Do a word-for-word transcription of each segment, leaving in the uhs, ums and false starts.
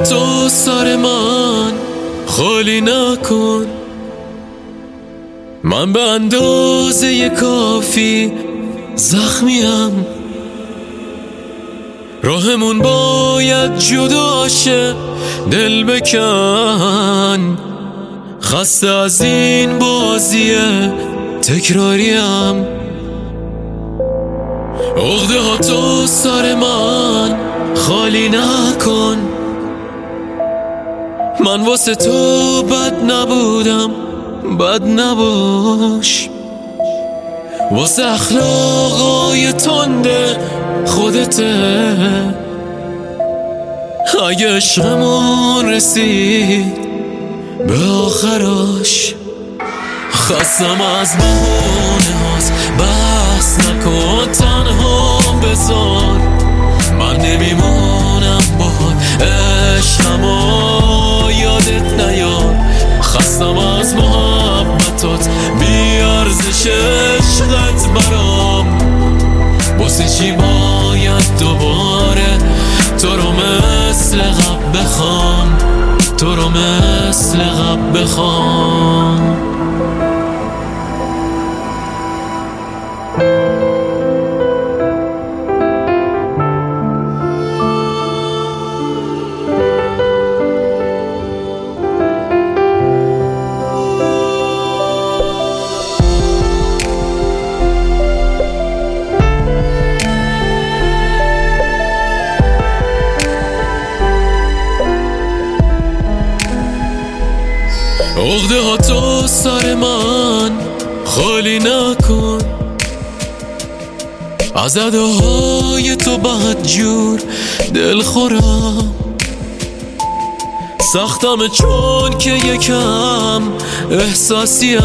تو سر من خالی نکن. من به اندازه کافی زخمیم، راهمون باید جدا شه، دل بکن. خسته از این بازی تکراریم، عقده ها تو سر من خالی نکن. من واسه تو بد نبودم، بد نباش. واسه اخلاقای تنده خودته. اگه عشقمون رسید به آخراش، خستم از بهونه هاست، بس نکن تنها بذار. من نمیمونم باهات، عشقمو یادت نیار. خستم از محبتات، بی ارزش عشقت برام. واسه چی باید دوباره تو رو مثل قبل بخوام، تو رو مثل قبل بخوام. عقده ها تو سر من خالی نکن. از اداهای تو بدجور دل خورم. سختم چون که یکم احساسیم،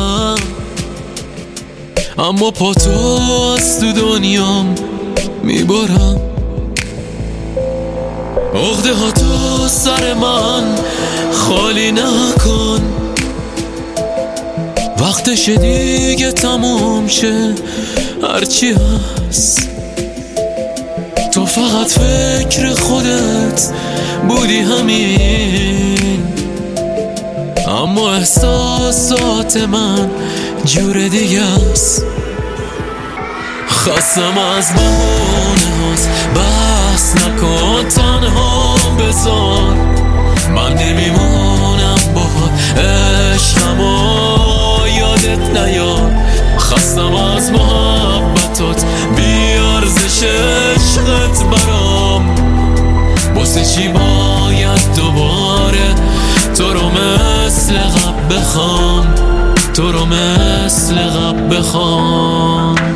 اما پا تو از تو دنیام میبرم. عقده ها تو سر من خالی نکن. وقتش دیگه تموم شه، هرچی هست. تو فقط فکر خودت بودی همین، اما احساسات من جور دیگه است. خستم از بهونه هاست، بس نکن تنها بذار. من نمیمونم باهات، عشقمو یادت نیار. خستم از محبتات، بی ارزش عشقت برام. واسه چی باید دوباره تو رو مثل قبل بخوام، تو رو مثل قبل بخوام.